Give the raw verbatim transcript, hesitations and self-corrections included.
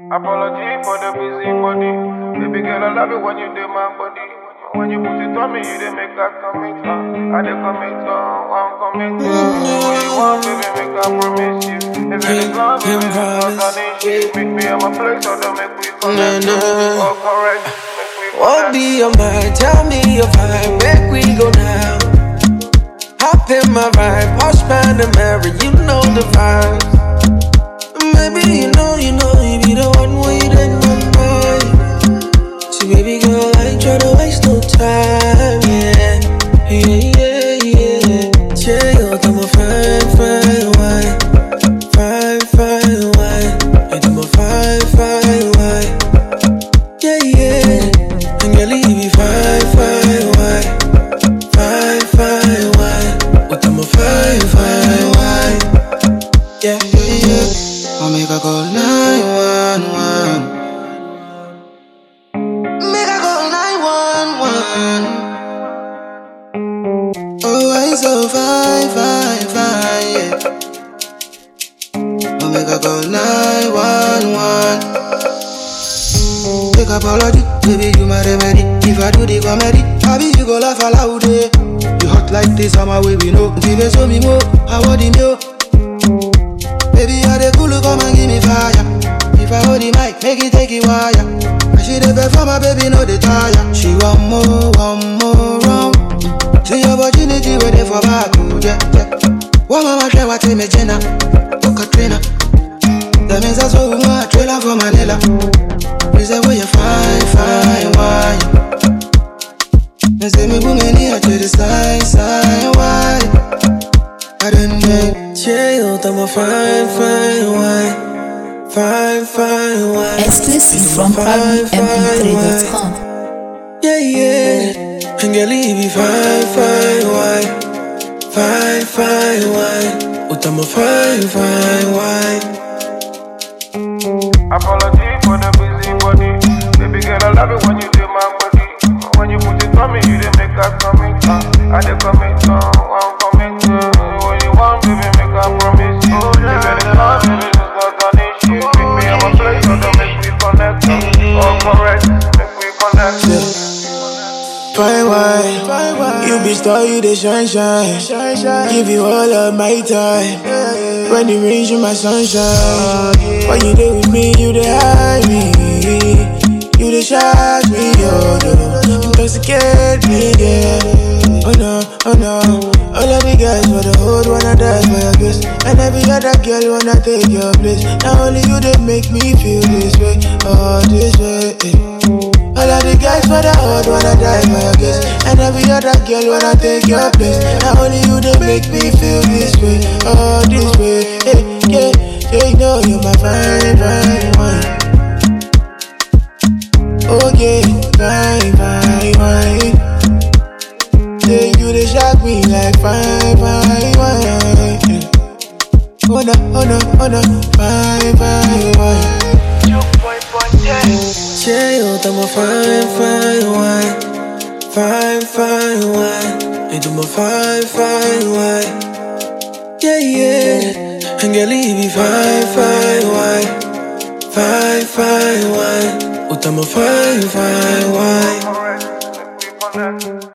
Apology for the busy body. Baby girl, I love it when you do my body. When you put it on me, you dey make a commit. Uh. I dey commit, uh, one commit. Uh. When you want, baby, make I promise you. If it is love, baby, it's not an issue. Meet me at my place, so don't make me connect. Oh, correct. What be your mind? Tell me your vibe. Make we go now. Hop in my vibe. Posh man and Mary, you know the vibe. Maybe you know, you know, you be the one where you done my mind. See, baby girl, I ain't tryna waste no time, yeah. Yeah, yeah, yeah. Yeah, yo, I'm a fine, fine wine. Fine, fine wine. And I'm a fine, fine wine. Yeah, yeah. And girl, you be fine, fine wine. Fine, fine wine. But I'm a fine, fine wine. Yeah, yeah, yeah. I'll make her call nine one one. Make her call nine one one. Oh, I'm so fine, fine, fine, yeah. I'll make her call nine one one. Take apology, baby, you my remedy. If I do the comedy, I be you go laugh aloud, eh. You hot like this, I'm away, we know. Give it so me more, I want him, yo. Baby, I dey cool, come and give me fire. If I hold the mic, make it take it wire. And she dey perform, my baby, no dey tire. She want more, want more round. See opportunity waiting for back, oh yeah, yeah. One mama try what me Jenna, oh Katrina. That means that's what we want, trailer for Manila. Please say where you fine, fine wine. They say me boom in here to the side, side wide. I don't know. Yeah, I'm a fine, fine wine. Fine, fine wine. Exclusive from prime m p three dot com. Yeah, yeah. And girl, you be fine, fine wine. Fine, fine wine. But I'm a fine, fine wine. Apology for the busy body. Baby girl, I love it when you do my body. When you put it on me, you dey make a commit. Uh. I dey commit, uh, one commit. Uh. When you want, baby, make a promise. Oh, yeah, if it is love, baby, it's not an issue. Meet me at my place, so don't make me connect. Uh. Oh, correct, make me connect. Yeah. Fine wine, you be star, you the shine, shine. Give you all of my time. When you rain, you my sunshine. When you there with me, you the hide me. You the shock me, oh no. Intoxicate me, yeah. Oh no, oh no. All of the guys for the hood wanna die for your kiss. And every other girl wanna take your place. Now only you that make me feel this way, oh this way, eh. All of the guys for the hood wanna die for your kiss. And every other girl wanna take your place. Now only you that make me feel this way, oh this way, eh. Yeah, yeah, you know you're my fine, fine wine. Oh yeah, fine, fine wine. Yeah, you they shock me like fine, fine wine. Oh no, oh no, oh no, fine, fine wine. Yeah, I'm a fine, fine wine. Fine, fine wine. And I'm a fine, fine wine. Yeah, yeah. And girl, you be fine, fine wine. Fine, fine wine. But I'm a fine, fine wine. Correct, make me connect.